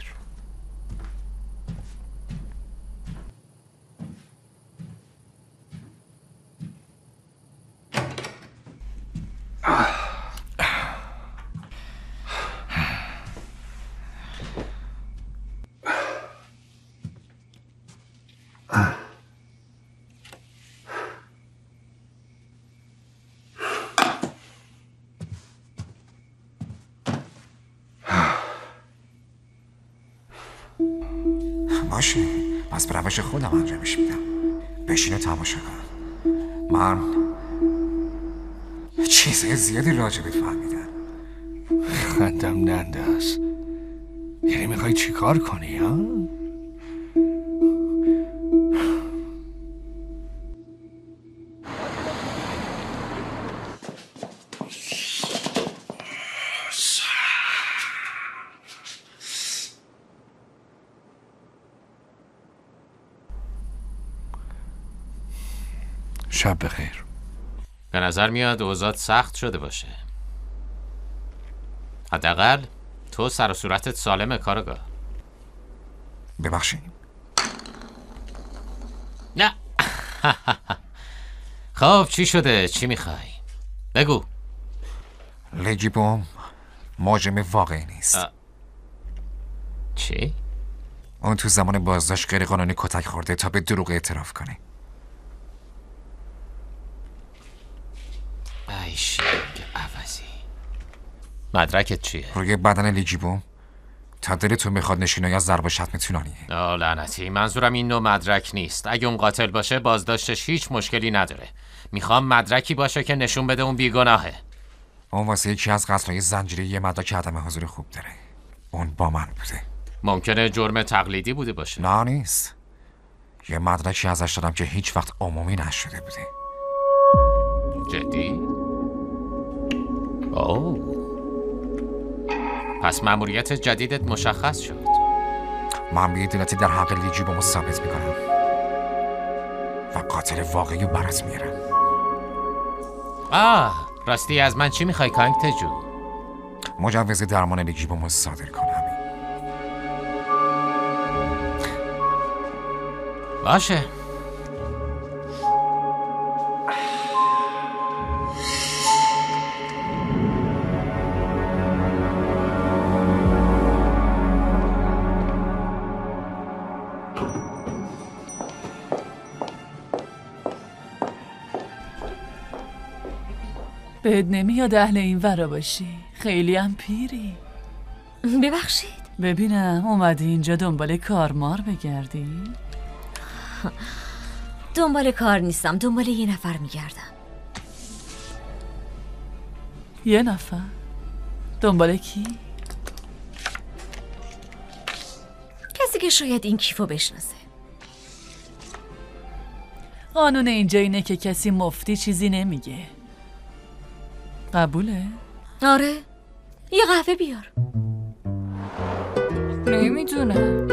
باشه، پس به روش خودم انجامش میدم. بشینو تماشا کن. من چیزای زیادی راجع بهت فهمیدم. خندم ننده است. یعنی میخوای چی کار کنی ها؟ شب بخیر. به نظر میاد اوضاع سخت شده باشه. حداقل تو سر و صورتت سالمه کارگاه. ببخشید. نه. خب چی شده؟ چی میخوای؟ بگو. لجیبوم مجرم واقعی نیست. چی؟ اون تو زمان بازداشت غیر قانونی کتک خورده تا به دروغ اعتراف کنه. ای شنگ عوضی. مدرکت چیه؟ روی بدن لیجیبوم تا دلتون میخواد نشینای از ضرب و شتم طولانیه. لعنتی، منظورم این نوع مدرک نیست. اگه اون قاتل باشه بازداشتش هیچ مشکلی نداره. میخوام مدرکی باشه که نشون بده اون بیگناهه. اون واسه یکی از قتل‌های زنجیره یه مدرک عدم حضور خوب داره. اون با من بوده. ممکنه جرم تقلیدی بوده باشه. نه نیست. یه مدرکی ازش دادم که هیچ وقت عمومی نشده بوده. جدی؟ اوه. پس مأموریت جدیدت مشخص شد. من بی‌عدالتی در حق لیجیبوم ثابت میکنم و قاتل واقعی رو برات میارم. راستی از من چی میخوای کانگ تجو؟ مجوز درمان لیجیبوم رو صادر کنم. باشه. بهت نمیاد اهل این ورا باشی. خیلی هم پیری. ببخشید. ببینم اومدی اینجا دنبال کارمار بگردی؟ دنبال کار نیستم، دنبال یه نفر میگردم. یه نفر؟ دنبال کی؟ کسی که شاید این کیفو بشناسه. قانون اینجا اینه که کسی مفتی چیزی نمیگه. قبوله؟ آره. یه قهوه بیار. نمیدونم.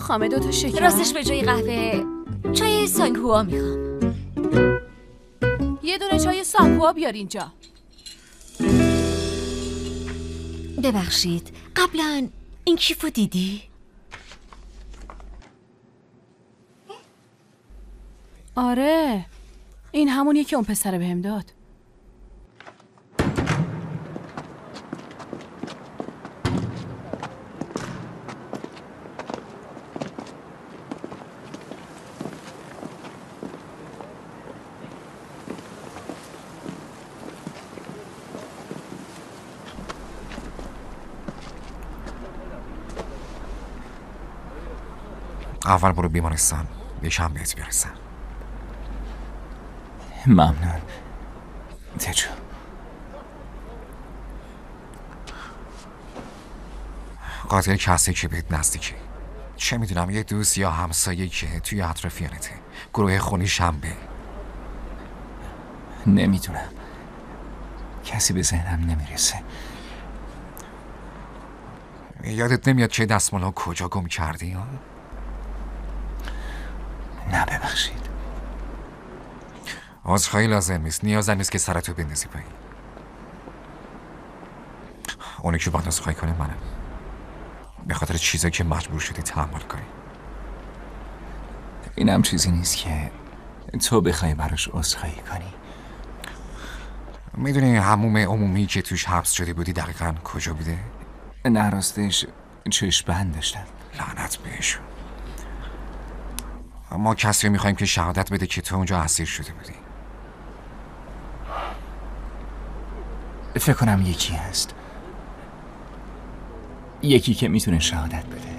خامه 2 تا شکر. راستش به جای قهوه چای سانگهوا میخوام. یه دونه چای سانگهوا بیار اینجا. ببخشید قبلا این کیفو دیدی؟ آره این همونیه که اون پسر بهم داد. اول برو بیمارستان یکم بهت برسن. ممنون تجو. قاتل کسی که بهت نزدیکی، چه میدونم یه دوست یا همسایه که توی اطرافیانته، گروه خونی شنبه. نمیدونم، کسی به ذهنم نمیرسه. یادت نمیاد چه دستمالا کجا گم کردی ها؟ نه ببخشید. عذرخواهی لازم نیست، نیاز نیست که سرتو بندازی پایین. اونی که باید عذرخواهی کنه منم، به خاطر چیزایی که مجبور شدی تحمل کنی. اینم چیزی نیست که تو بخوای براش عذرخواهی کنی. میدونی حموم عمومی که توش حبس شده بودی دقیقاً کجا بوده؟ نه راستش چشم بند داشتن. لعنت بهشون. ما کسی میخوایم که شهادت بده که تو اونجا اسیر شده بودی. فکر کنم یکی هست، یکی که میتونه شهادت بده.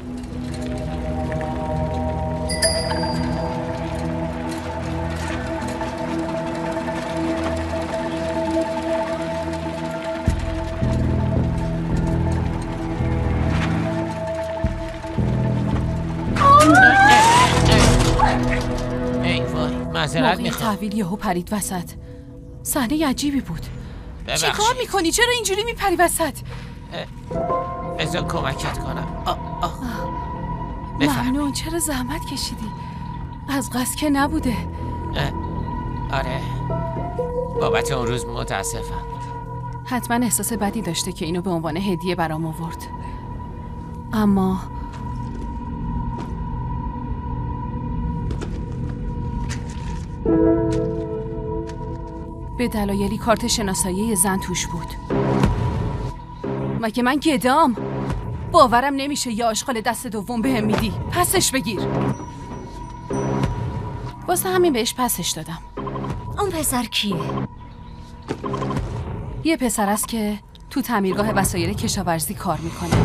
موقع تحویل یهو پرید وسط. صحنه عجیبی بود. چی کار میکنی؟ چرا اینجوری میپری وسط؟ بذار کمکت کنم. ممنون. چرا زحمت کشیدی؟ از قصد که نبوده. آره بابت اون روز متاسفم. حتما احساس بدی داشته که اینو به عنوان هدیه برام آورد. اما به دلایلی کارت شناسایی زن توش بود. مگه من گدام؟ باورم نمیشه یه آشغال دست دوم بهم میدی. پسش بگیر. واسه همین بهش پسش دادم. اون پسر کیه؟ یه پسر است که تو تعمیرگاه وسایل کشاورزی کار میکنه.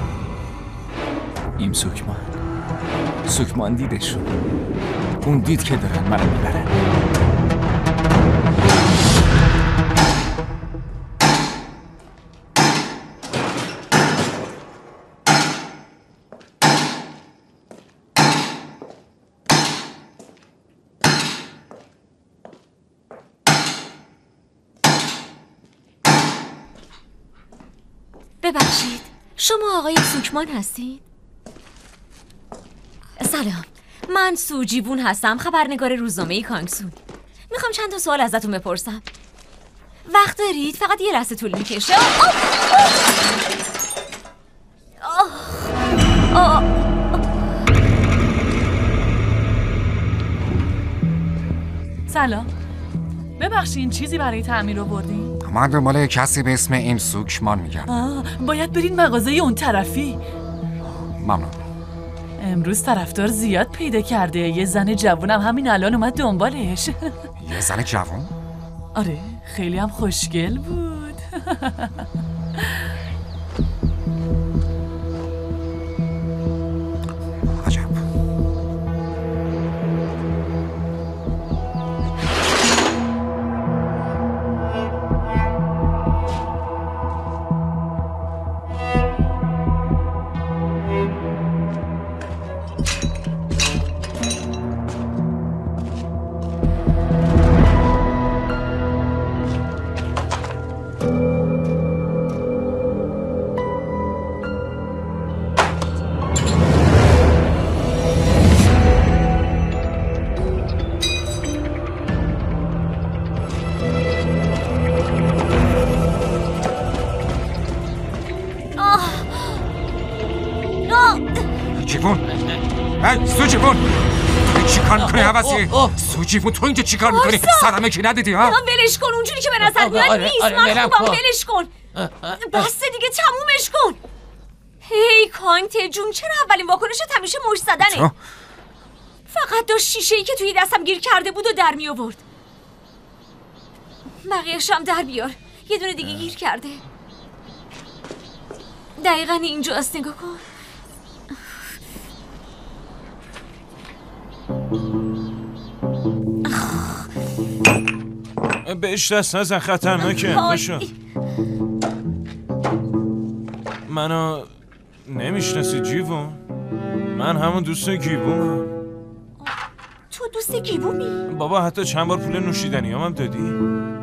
این سوکمان دیدشون. اون دید که دارن منو میبرن. ببخشید شما آقای سوکمان هستید؟ سلام، من سو جیبون هستم، خبرنگار روزنامه کانگسون. میخوام چند تا سوال ازتون بپرسم. وقت دارید؟ فقط یه لحظه طول میکشه. سلام، ببخشین چیزی برای تعمیر آوردین؟ من دنبال کسی به اسم این سوکمان میگردم. باید برین مغازه اون طرفی. ممنون. امروز طرفدار زیاد پیدا کرده. یه زن جوونم همین الان اومد دنبالش. یه زن جوون؟ آره خیلی هم خوشگل بود. جیوون ای سو جیوون تو چی کار میکنی عوضی؟ سو جیوون تو اینجا چی کار میکنی؟ صدمه که ندیدی ها؟ ولش کن اونجوری که به نظر میاد نیست. من خوبم ولش کن. بسته دیگه تمومش کن. هی کانگ تجون چرا اولین واکنشت همیشه مشت زدنه؟ فقط داشت شیشه‌ای که توی دستم گیر کرده بود و در می آورد. بقیه‌اش هم در بیار. یه دونه دیگه گیر کرده. دقیقاً اینجاست، نگاه کن. بهش دست نزن، خطرناکه. باشو منو نمیشناسی جیوون؟ من همون دوست گیبومم. تو دوست گیبومی؟ بابا حتی چند بار پول نوشیدنی هم دادی.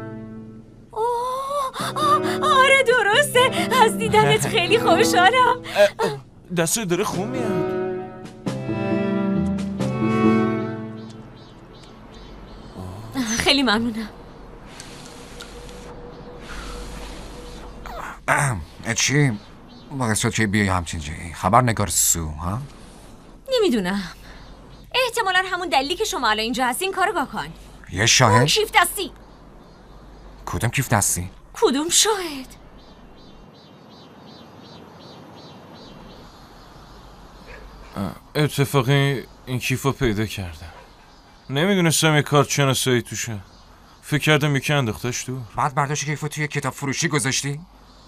آره درسته. از دیدنت خیلی خوشحالم. دستت داره خون میاد. خیلی ممنونم. چی؟ باعث شد که بیایی همچین جایی؟ خبرنگار سو ها؟ نمیدونم. احتمالا همون دلیلی که شما الان اینجا هستین کارو کن. یه شاهد؟ اون کیف دستی. کدوم کیف دستی؟ کدوم شاهد؟ اتفاقی این کیفو پیدا کردم. نمیدونستم یه کارت شناسایی توشه. فکر کردم یکی انداختش تو. بعد برداشت کیفو توی کتاب فروشی گذاشتی؟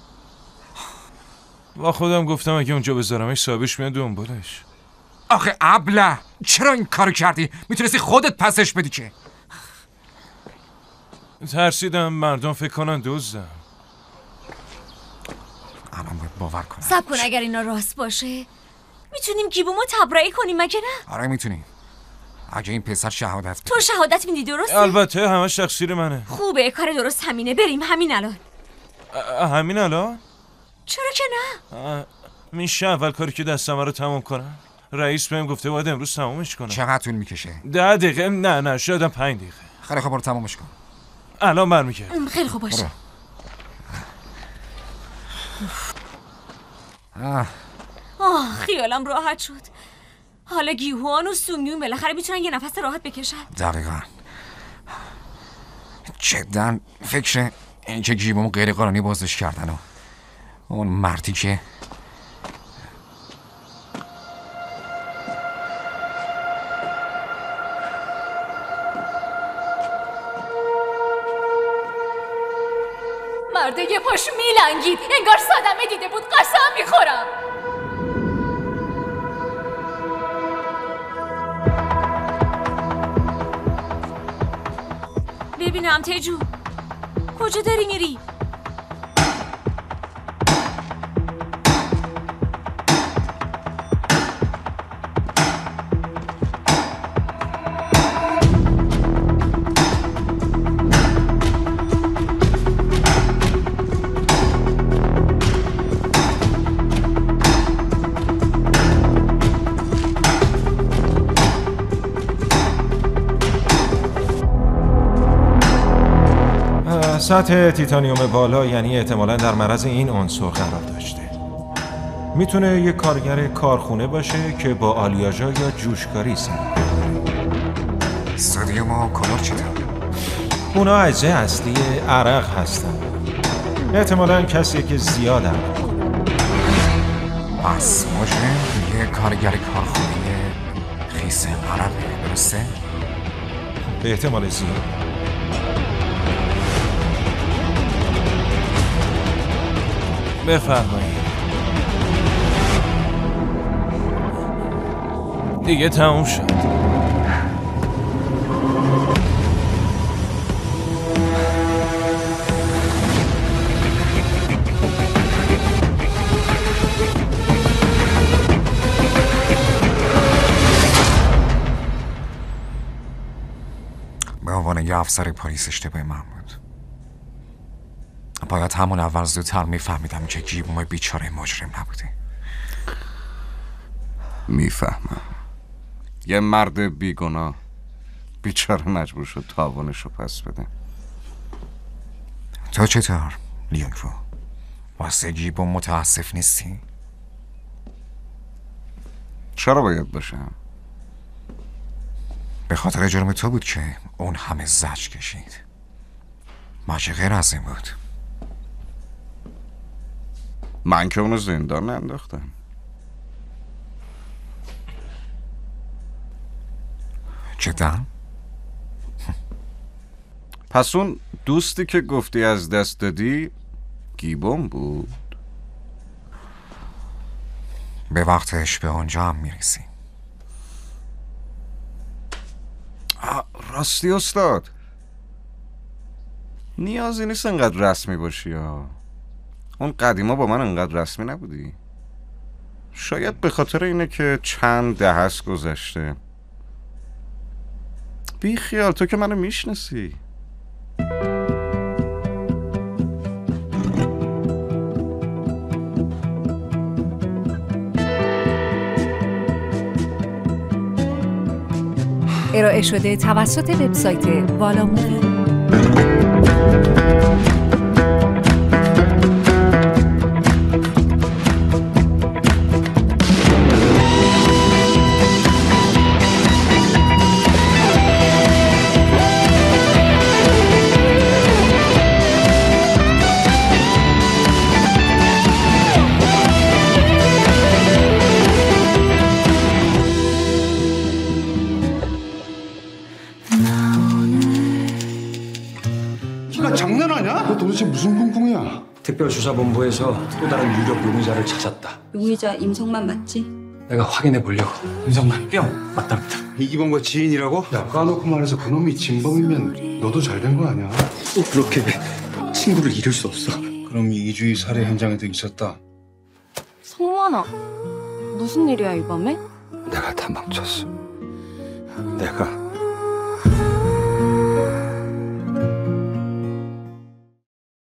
با خودم گفتم اگه اونجا بذارمش صاحبش میاد دنبالش. آخه ابله چرا این کارو کردی؟ میتونستی خودت پسش بدی که. ترسیدم مردم فکر کنن دزدم. الان باید باور کنم. صبر کن، اگر اینا راست باشه میتونیم گیبومو تبرئه کنیم مگه نه؟ آره میتونیم. اگه این پسر شهادت بده. تو شهادت میدی درسته؟ البته همش تقصیر منه. خوبه، کار درست همینه. بریم همین الان. همین الان؟ چرا که نه؟ میشه اول کاری که دستم رو تموم کنم. رئیس بهم گفته باید امروز تمومش کنم. چقدر طول میکشه؟ 10 دقیقه. نه شاید 5 دقیقه. خیلی خوب برو تمومش کن. الان برمیگردم. خیلی خوب باشه. خیالم راحت شد. حالا گیهوان و سونگیون بالاخره میتونن یه نفس راحت بکشن. دقیقاً. جداً فکر این که گیبومو غیر قانونی بازداشت کردن و اون مردی که مرده یه پاش میلنگید انگار صدمه دیده بود. قسم میخورم. ببینم تجو کجا داری میری؟ سطح تیتانیوم بالا یعنی احتمالاً در معرض این عنصر قرار داشته. میتونه یک کارگر کارخونه باشه که با آلیاژا یا جوشکاری سر کار. سدیم و کلور چطور؟ اونا اجزای اصلی عرق هستن. احتمالاً کسی که زیاد عرق کنه. پس مجرم یه کارگر کارخونه خیس عرقه، درسته؟ به احتمال زیاد. بفرمایید. دیگه تموم شد. به عنوان یه افسر پلیس اشتباه من بود. باید همون اول زودتر میفهمیدم که گیبوم بیچاره مجرم نبوده. میفهمم. یه مرد بیگناه بیچاره مجبور شد تاوانشو پس بده. تو چطور لیونگفو؟ واسه گیبوم متاسف نیستی؟ چرا باید باشم؟ به خاطر جرم تو بود که اون همه زجر کشید. ما که غیر از این بود. من که اونو زندان ننداختم. جدا؟ پس اون دوستی که گفتی از دست دادی گیبون بود؟ به وقتش به اونجا هم میرسیم. راستی استاد، نیازی نیست انقدر رسمی باشی ها. اون قدیما با من انقدر رسمی نبودی. شاید به خاطر اینه که چند دهه است گذشته. بی خیال، تو که منو میشناسی. ارائه شده توسط وبسایت والا مووی. 장난하냐? 너 도대체 무슨 꿍꿍이야? 특별수사본부에서 또 다른 유력 용의자를 찾았다. 용의자 임성만 맞지? 내가 확인해 보려고. 임성만 뿅 맞답니다. 이기범과 지인이라고? 야, 까놓고 말해서 그놈이 진범이면 너도 잘 된 거 아니야? 꼭 그렇게 친구를 잃을 수 없어. 그럼 이주희 살해 현장에도 있었다. 성원아, 무슨 일이야 이밤에? 내가 다 망쳤어. 내가